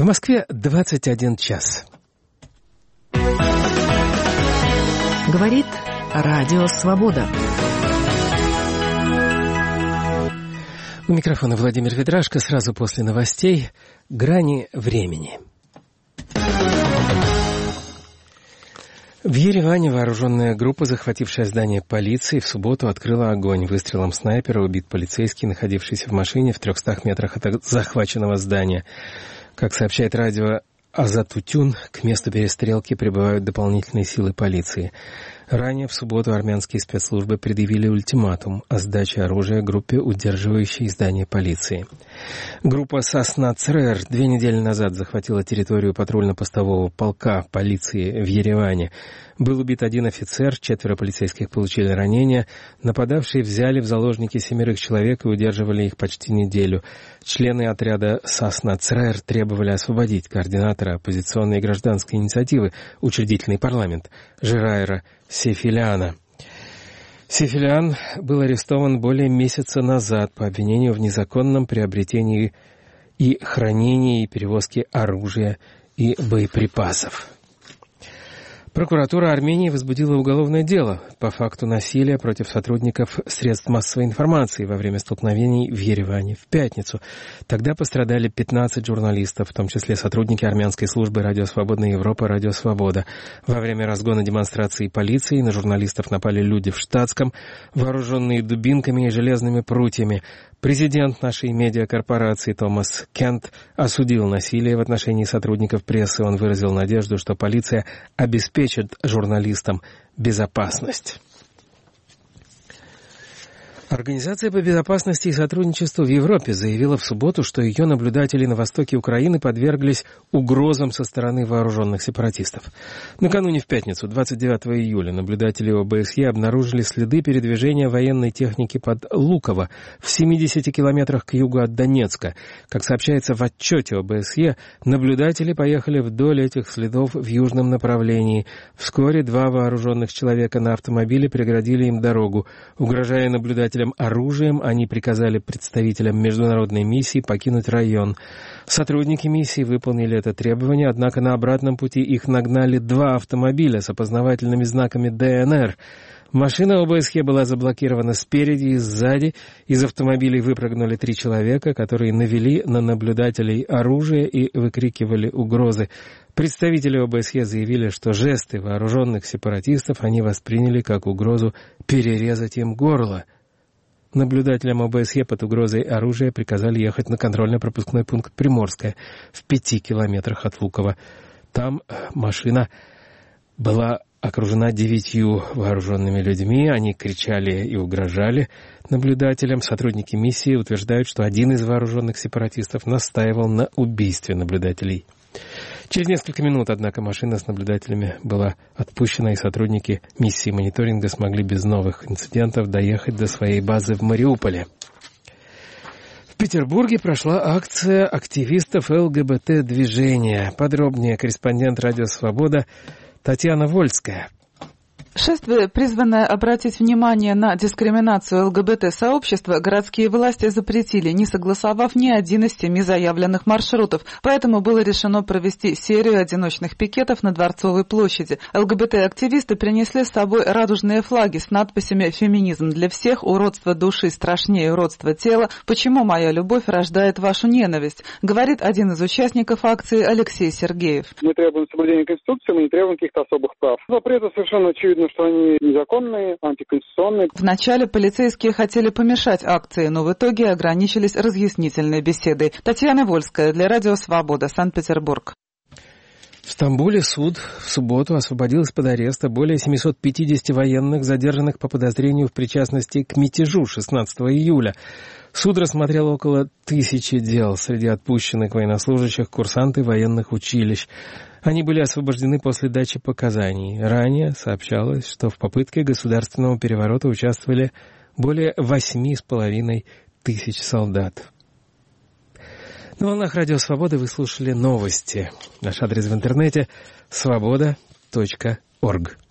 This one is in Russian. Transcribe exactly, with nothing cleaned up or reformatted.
Москве двадцать один час. Говорит Радио Свобода. У микрофона Владимир Ведрашко. Сразу после новостей «Грани времени». В Ереване вооруженная группа, захватившая здание полиции, в субботу открыла огонь. Выстрелом снайпера убит полицейский, находившийся в машине в трехстах метрах от захваченного здания. Как сообщает радио Азатутюн, к месту перестрелки прибывают дополнительные силы полиции. Ранее в субботу армянские спецслужбы предъявили ультиматум о сдаче оружия группе, удерживающей здание полиции. Группа «Сосна Црэр» две недели назад захватила территорию патрульно-постового полка полиции в Ереване. Был убит один офицер, четверо полицейских получили ранения. Нападавшие взяли в заложники семерых человек и удерживали их почти неделю. Члены отряда «Сосна Црэр» требовали освободить координатора оппозиционной и гражданской инициативы «Учредительный парламент» Жираира Сефиляна. Сефилян был арестован более месяца назад по обвинению в незаконном приобретении и хранении и перевозке оружия и боеприпасов. Прокуратура Армении возбудила уголовное дело по факту насилия против сотрудников средств массовой информации во время столкновений в Ереване в пятницу. Тогда пострадали пятнадцать журналистов, в том числе сотрудники армянской службы «Радио Свободная Европа», «Радио Свобода». Во время разгона демонстрации полиции на журналистов напали люди в штатском, вооруженные дубинками и железными прутьями. Президент нашей медиакорпорации Томас Кент осудил насилие в отношении сотрудников прессы. Он выразил надежду, что полиция обеспечит журналистам безопасность. Организация по безопасности и сотрудничеству в Европе заявила в субботу, что ее наблюдатели на востоке Украины подверглись угрозам со стороны вооруженных сепаратистов. Накануне в пятницу, двадцать девятого июля, наблюдатели ОБСЕ обнаружили следы передвижения военной техники под Луково в семидесяти километрах к югу от Донецка. Как сообщается в отчете ОБСЕ, наблюдатели поехали вдоль этих следов в южном направлении. Вскоре два вооруженных человека на автомобиле преградили им дорогу. Угрожая наблюдателям оружием, они приказали представителям международной миссии покинуть район. Сотрудники миссии выполнили это требование, однако на обратном пути их нагнали два автомобиля с опознавательными знаками ДНР. Машина ОБСЕ была заблокирована спереди и сзади. Из автомобилей выпрыгнули три человека, которые навели на наблюдателей оружие и выкрикивали угрозы. Представители ОБСЕ заявили, что жесты вооруженных сепаратистов они восприняли как угрозу перерезать им горло. Наблюдателям ОБСЕ под угрозой оружия приказали ехать на контрольно-пропускной пункт Приморская в пяти километрах от Луково. Там машина была окружена девятью вооруженными людьми. Они кричали и угрожали наблюдателям. Сотрудники миссии утверждают, что один из вооруженных сепаратистов настаивал на убийстве наблюдателей. Через несколько минут, однако, машина с наблюдателями была отпущена, и сотрудники миссии мониторинга смогли без новых инцидентов доехать до своей базы в Мариуполе. В Петербурге прошла акция активистов ЛГБТ-движения. Подробнее корреспондент «Радио Свобода» Татьяна Вольская. Шествие, призванное обратить внимание на дискриминацию ЛГБТ-сообщества, городские власти запретили, не согласовав ни один из семи заявленных маршрутов. Поэтому было решено провести серию одиночных пикетов на Дворцовой площади. ЛГБТ-активисты принесли с собой радужные флаги с надписями «Феминизм для всех», «Уродство души страшнее уродства тела», «Почему моя любовь рождает вашу ненависть», говорит один из участников акции Алексей Сергеев. Мы требуем соблюдения Конституции, мы не требуем каких-то особых прав. Запреты совершенно очевидно, что они незаконные, антиконституционные. Вначале полицейские хотели помешать акции, но в итоге ограничились разъяснительной беседой. Татьяна Вольская для Радио Свобода, Санкт-Петербург. В Стамбуле суд в субботу освободил из-под ареста более семисот пятидесяти военных, задержанных по подозрению в причастности к мятежу шестнадцатого июля. Суд рассмотрел около тысячи дел. Среди отпущенных военнослужащих курсанты военных училищ. Они были освобождены после дачи показаний. Ранее сообщалось, что в попытке государственного переворота участвовали более восьми с половиной тысяч солдат. На волнах Радио Свободы вы слушали новости. Наш адрес в интернете — свобода точка орг.